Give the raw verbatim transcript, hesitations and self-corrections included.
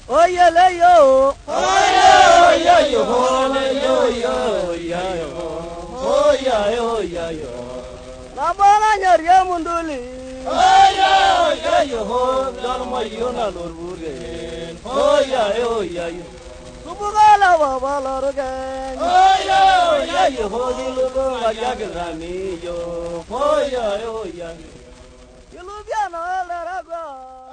Oh yeah, le yo. Oh yeah, yeah, yo, yo, yo, yeah, yo. Oh yeah, oh yeah, yo. La bala nyaria munduli. Oh yeah, yeah, yo. Dharma yona lorbuge. Oh yeah, oh yeah, yo. Subugala baba lorgen. Oh yeah, yeah, yo. Dilugo ajagami yo. Oh yeah, oh yeah. Ilubiano la ragwa.